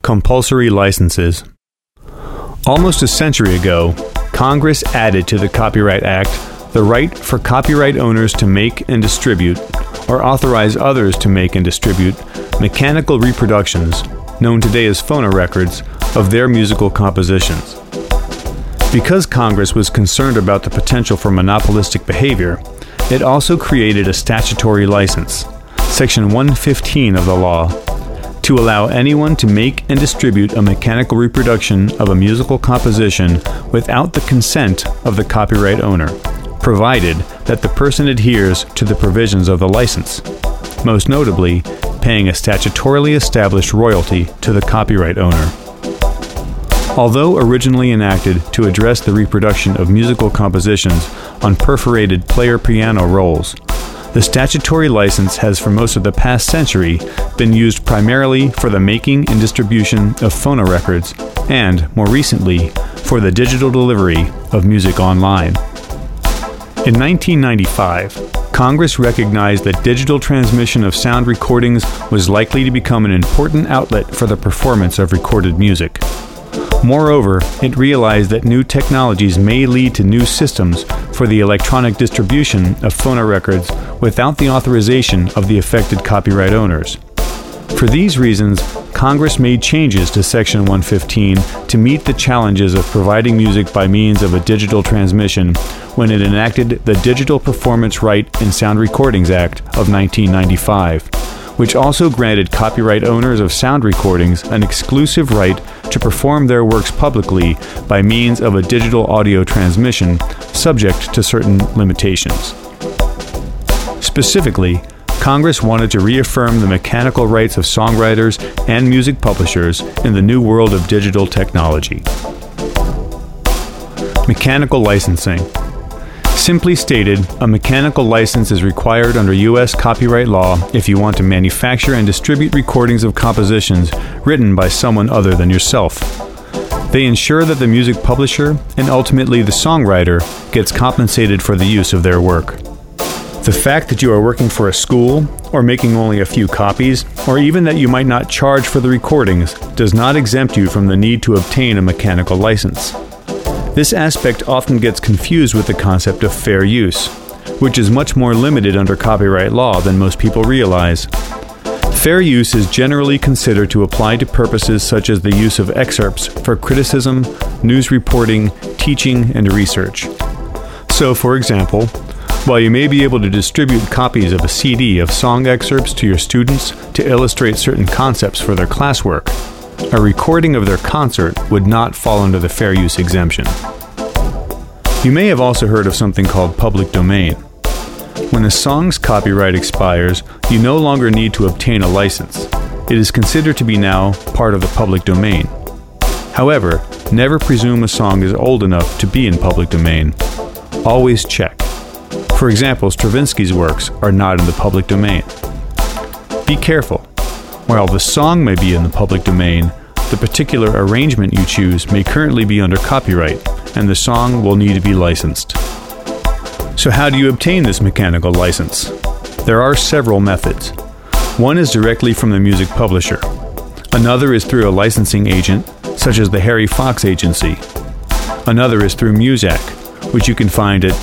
Compulsory licenses. Almost a century ago, Congress added to the Copyright Act the right for copyright owners to make and distribute, or authorize others to make and distribute, mechanical reproductions, known today as phonorecords, of their musical compositions. Because Congress was concerned about the potential for monopolistic behavior, it also created a statutory license, Section 115 of the law, to allow anyone to make and distribute a mechanical reproduction of a musical composition without the consent of the copyright owner, provided that the person adheres to the provisions of the license, most notably paying a statutorily established royalty to the copyright owner. Although originally enacted to address the reproduction of musical compositions on perforated player piano rolls, the statutory license has for most of the past century been used primarily for the making and distribution of phonorecords and, more recently, for the digital delivery of music online. In 1995, Congress recognized that digital transmission of sound recordings was likely to become an important outlet for the performance of recorded music. Moreover, it realized that new technologies may lead to new systems for the electronic distribution of phonorecords without the authorization of the affected copyright owners. For these reasons, Congress made changes to Section 115 to meet the challenges of providing music by means of a digital transmission when it enacted the Digital Performance Right in Sound Recordings Act of 1995, which also granted copyright owners of sound recordings an exclusive right to perform their works publicly by means of a digital audio transmission, subject to certain limitations. Specifically, Congress wanted to reaffirm the mechanical rights of songwriters and music publishers in the new world of digital technology. Mechanical licensing. Simply stated, a mechanical license is required under U.S. copyright law if you want to manufacture and distribute recordings of compositions written by someone other than yourself. They ensure that the music publisher, and ultimately the songwriter, gets compensated for the use of their work. The fact that you are working for a school, or making only a few copies, or even that you might not charge for the recordings, does not exempt you from the need to obtain a mechanical license. This aspect often gets confused with the concept of fair use, which is much more limited under copyright law than most people realize. Fair use is generally considered to apply to purposes such as the use of excerpts for criticism, news reporting, teaching, and research. So, for example, while you may be able to distribute copies of a CD of song excerpts to your students to illustrate certain concepts for their classwork, a recording of their concert would not fall under the fair use exemption. You may have also heard of something called public domain. When a song's copyright expires, you no longer need to obtain a license. It is considered to be now part of the public domain. However, never presume a song is old enough to be in public domain. Always check. For example, Stravinsky's works are not in the public domain. Be careful. While the song may be in the public domain, the particular arrangement you choose may currently be under copyright, and the song will need to be licensed. So how do you obtain this mechanical license? There are several methods. One is directly from the music publisher. Another is through a licensing agent, such as the Harry Fox Agency. Another is through Muzak, which you can find at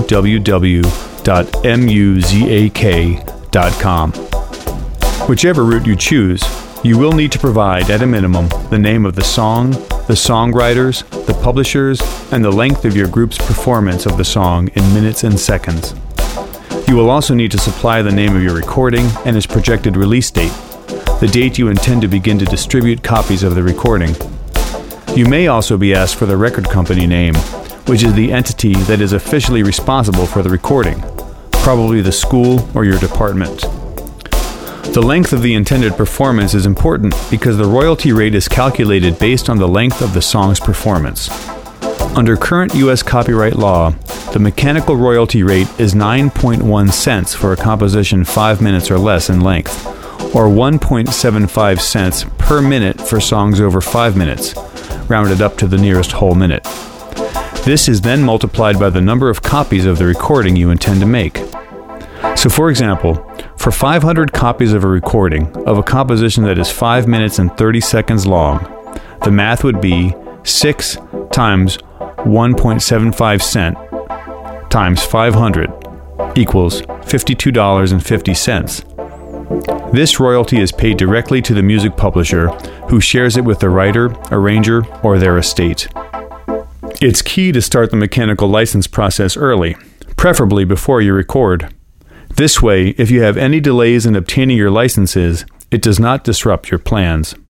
www.muzak.com. Whichever route you choose, you will need to provide, at a minimum, the name of the song, the songwriters, the publishers, and the length of your group's performance of the song in minutes and seconds. You will also need to supply the name of your recording and its projected release date, the date you intend to begin to distribute copies of the recording. You may also be asked for the record company name, which is the entity that is officially responsible for the recording, probably the school or your department. The length of the intended performance is important because the royalty rate is calculated based on the length of the song's performance. Under current U.S. copyright law, the mechanical royalty rate is 9.1 cents for a composition 5 minutes or less in length, or 1.75 cents per minute for songs over 5 minutes, rounded up to the nearest whole minute. This is then multiplied by the number of copies of the recording you intend to make. So, for example, For 500 copies of a recording of a composition that is 5 minutes and 30 seconds long, the math would be 6 times 1.75 cent times 500 equals $52.50. This royalty is paid directly to the music publisher, who shares it with the writer, arranger, or their estate. It's key to start the mechanical license process early, preferably before you record. This way, if you have any delays in obtaining your licenses, it does not disrupt your plans.